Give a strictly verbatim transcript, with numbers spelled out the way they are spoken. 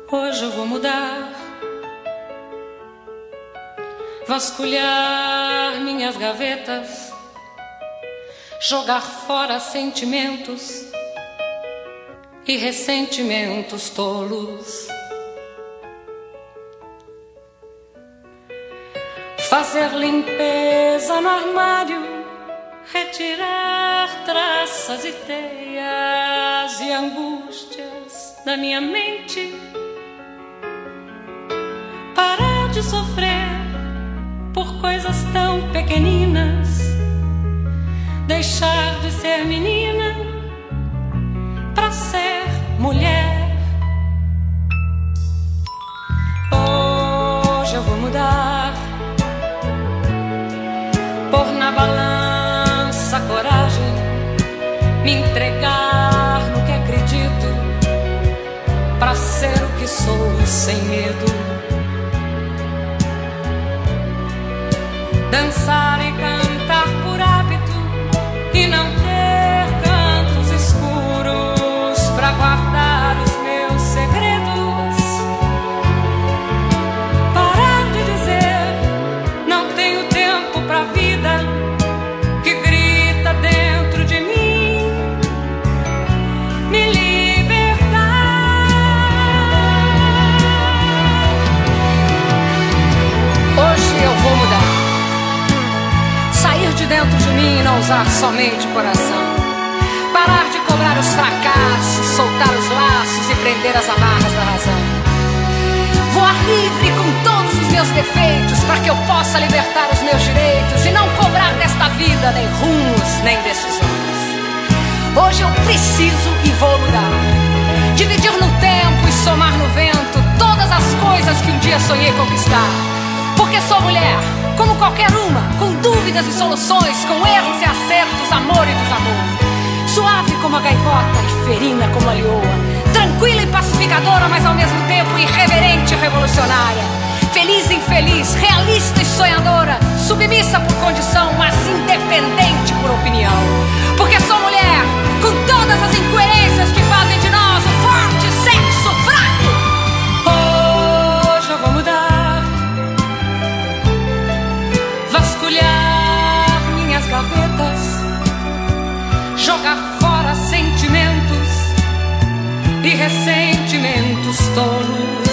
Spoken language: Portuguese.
Hoje eu vou mudar, vasculhar minhas gavetas, jogar fora sentimentos e ressentimentos tolos, fazer limpeza no armário, retirar traças e teias e angústias da minha mente, parar de sofrer por coisas tão pequeninas, deixar de ser menina pra ser mulher. Hoje eu vou mudar, pôr na balança a coragem, me entregar no que acredito, pra ser o que sou sem medo. Dançar e cantar por hábito e não ter cantos escuros pra guardar os meus segredos. Parar de dizer não tenho tempo pra vida que grita dentro de mim. Me libertar. Hoje eu vou mudar, sair de dentro de mim e não usar somente o coração. Parar de cobrar os fracassos, soltar os laços e prender as amarras da razão. Voar livre com todos os meus defeitos, para que eu possa libertar os meus direitos e não cobrar desta vida nem rumos, nem decisões. Hoje eu preciso e vou mudar, dividir no tempo e somar no vento todas as coisas que um dia sonhei conquistar. Porque sou mulher, como qualquer uma, com dúvidas e soluções, com erros e acertos, amor e desamor. Suave como a gaivota e ferina como a leoa, tranquila e pacificadora, mas ao mesmo tempo irreverente e revolucionária. Feliz e infeliz, realista e sonhadora, submissa por condição, mas independente por opinião. Porque sou mulher, com todas as incoerências que fazem de nós o forte sexo fraco. Hoje eu vou mudar, vasculhar minhas gavetas, jogar fora sentimentos e ressentimentos tolos.